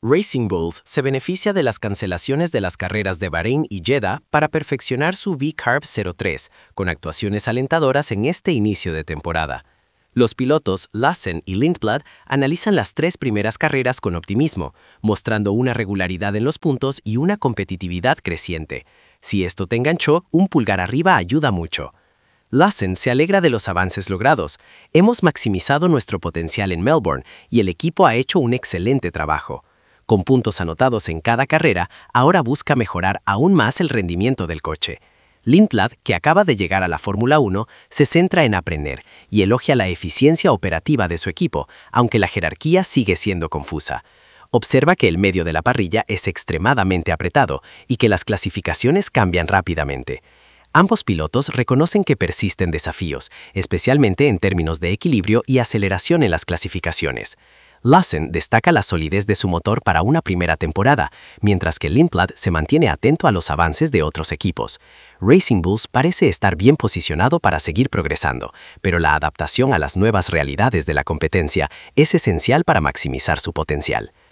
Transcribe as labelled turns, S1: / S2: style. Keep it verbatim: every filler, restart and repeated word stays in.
S1: Racing Bulls se beneficia de las cancelaciones de las carreras de Bahrein y Jeddah para perfeccionar su V-Carb cero tres, con actuaciones alentadoras en este inicio de temporada. Los pilotos Lassen y Lindblad analizan las tres primeras carreras con optimismo, mostrando una regularidad en los puntos y una competitividad creciente. Si esto te enganchó, un pulgar arriba ayuda mucho. Lassen se alegra de los avances logrados. Hemos maximizado nuestro potencial en Melbourne y el equipo ha hecho un excelente trabajo. Con puntos anotados en cada carrera, ahora busca mejorar aún más el rendimiento del coche. Lindblad, que acaba de llegar a la Fórmula uno, se centra en aprender y elogia la eficiencia operativa de su equipo, aunque la jerarquía sigue siendo confusa. Observa que el medio de la parrilla es extremadamente apretado y que las clasificaciones cambian rápidamente. Ambos pilotos reconocen que persisten desafíos, especialmente en términos de equilibrio y aceleración en las clasificaciones. Lassen destaca la solidez de su motor para una primera temporada, mientras que Lindblad se mantiene atento a los avances de otros equipos. Racing Bulls parece estar bien posicionado para seguir progresando, pero la adaptación a las nuevas realidades de la competencia es esencial para maximizar su potencial.